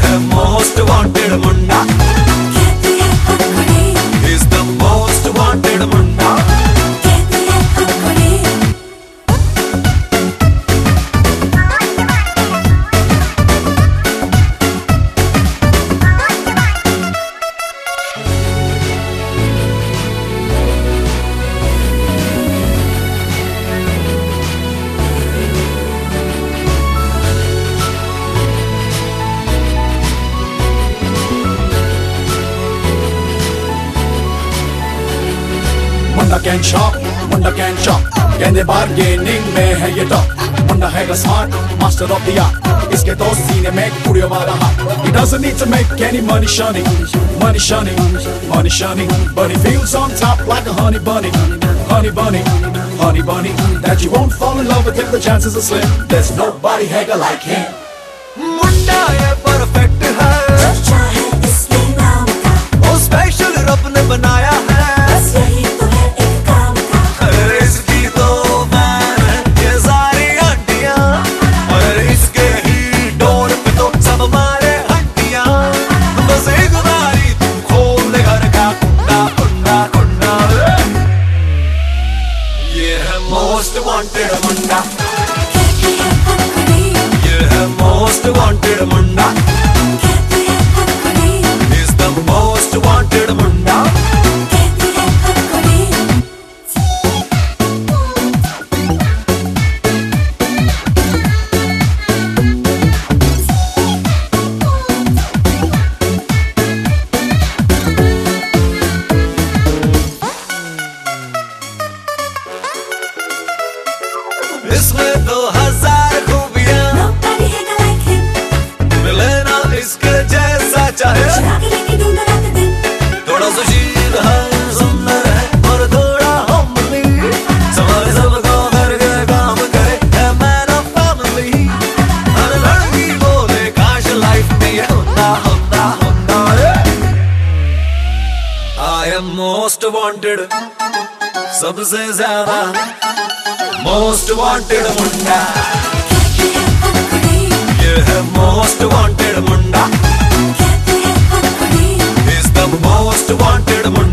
है most wanted munda, कहते हैं हम खड़े, is the most wanted munda. कहते हैं हम खड़े। Munda can shop, munda can shop, कहने बार्गेनिंग में है ये टॉप। मुंडा है the smart master of the art, इसके दो सीने में कुड़ियों वाला हाथ। He doesn't need to make any money shunning, money shunning, money shunning, but he feels on top like a honey bunny, honey bunny, honey bunny, that you won't fall in love with him, the chances are slim. There's nobody hagger like him. मुंडा ये perfect है, चर्चा है इसके नाम का, वो special रब ने बनाया है। बस यही तो है एक काम का। अरे इसकी तो फैन है ये सारी हड्डियां, और इसके ही डोर पे तो सब मारे हड्डियां। बस एक बारी तू खोल दे घर का कुंडा कुंडा कुंडा। ये है मोस्ट वांटेड मुंडा, कहते हैं हम खड़े, ये है मोस्ट वांटेड मुंडा, कहते हैं हम खड़े, is the most wanted munda. कहते हैं हम खड़े। इसमें 2000 खूबियां, Nobody hagger like him, मिले ना इसके जैसा चाहे। चुरा के लेके ढूंढो रात दिन। थोड़ा सुशील है, सुंदर है और थोड़ा हमली, सवारे सबको करके काम करे, है मैन ऑफ फैमिली। हर लड़की बोले काश लाइफ में ये होता होता होता। आई एम मोस्ट वांटेड, सबसे ज्यादा मोस्ट वांटेड मुंडा। कहते हैं हम खड़े, ये है मोस्ट वांटेड मुंडा, कहते हैं हम खड़े। Is the most wanted Munda.